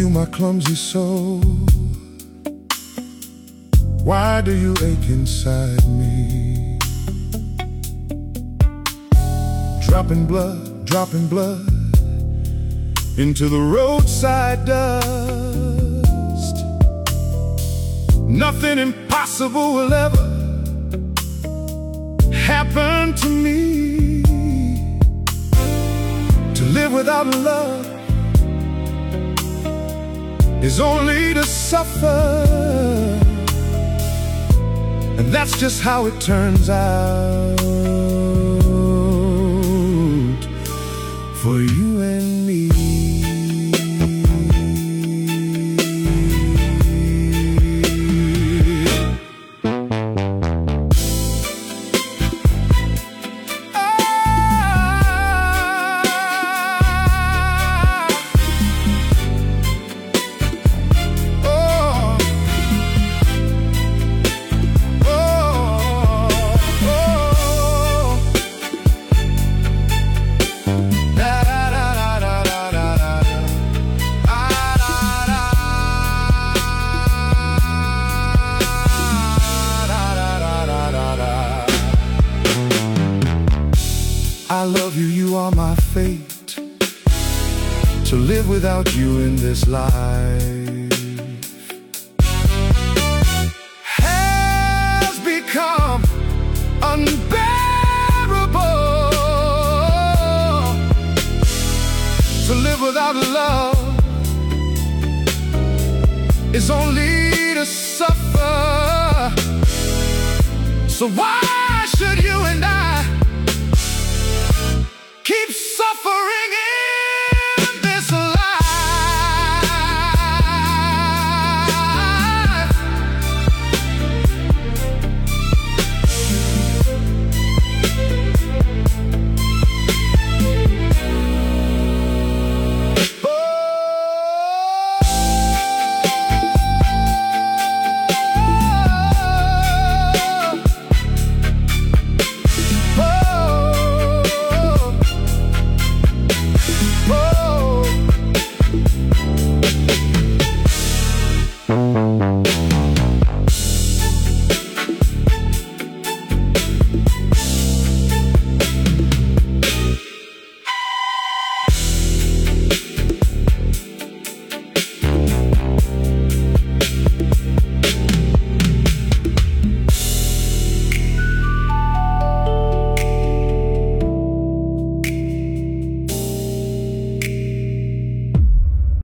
you, my clumsy soul? Why do you ache inside me? Dropping blood into the roadside dust. Nothing impossible will ever happen to me. To live without love is only to suffer, and that's just how it turns out for you and me. I love you, you are my fate. To live without you in this life has become unbearable. To live without love is only to suffer. So why should you and I